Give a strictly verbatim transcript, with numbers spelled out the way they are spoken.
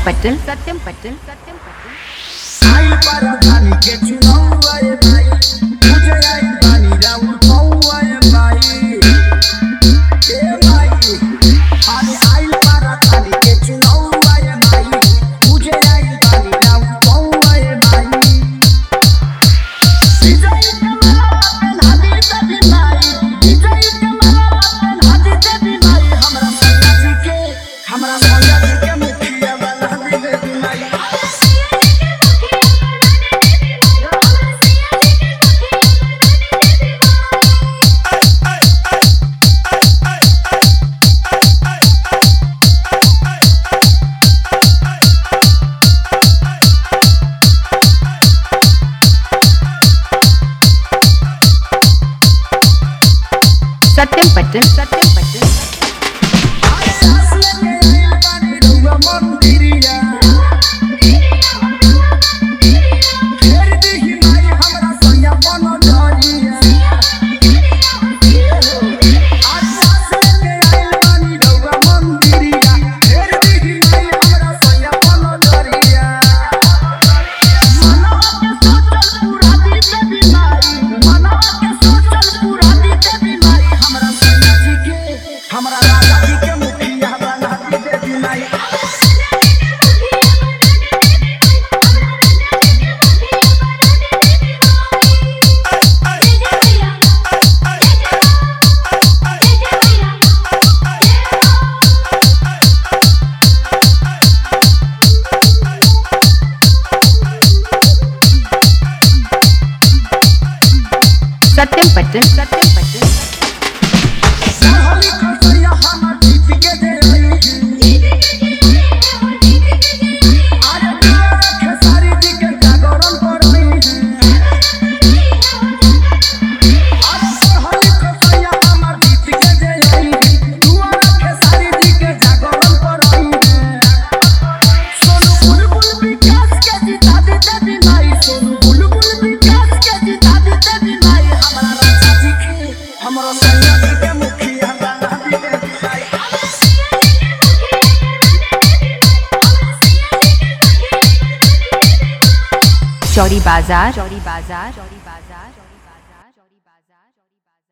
पटेल सत्यम पटेल सत्यम पटेल आई पर धानी के चुनाव आए भाई मुझे आई पानी राउर पाऊ आए भाई ए भाई अरे आई पर धानी के चुनाव आए भाई मुझे आई पानी राउर पाऊ आए भाई विजय कमला पे हादी देवी भाई विजय कमला पे हादी देवी भाई हमरा सैया जी के हमरा सैया जी के मुखिया बना देवी भाई सत्यम पटेल सत्यम पटेल हमरा राजा जी के मुखिया बना देवी माई सत्यम पटेल सत्यम पटेल होली कसैया हमर जीत के दे रही अरे प्यार के सारी जी के जागरण कर रही अरे होली कसैया हमर जीत के दे रही दुआर के सारी जी के जागरण कर रही सोनू बुलबुल विकास के जिता दे देवी माई सोनू बुलबुल विकास के जिता दे देवी माई हमरा राजा जी के हमरा सैया जी के मुखिया बना देवी माई चौरी बाजार चौरी बाजार